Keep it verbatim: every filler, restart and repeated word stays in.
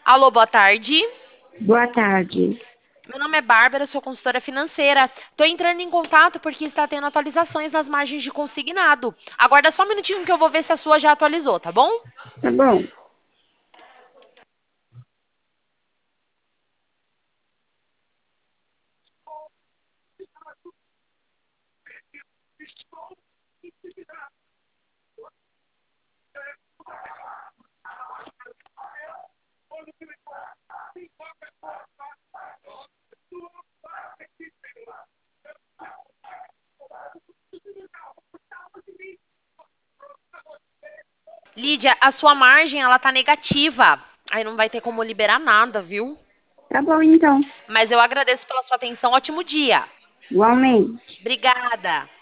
Alô, boa tarde. Boa tarde. Meu nome é Bárbara, sou consultora financeira. Estou entrando em contato porque está tendo atualizações nas margens de consignado. Aguarda só um minutinho que eu vou ver se a sua já atualizou, tá bom? Tá bom. Lídia, a sua margem ela tá negativa. Aí não vai ter como liberar nada, viu? Tá bom, então. Mas eu agradeço pela sua atenção. Ótimo dia. Igualmente. Obrigada.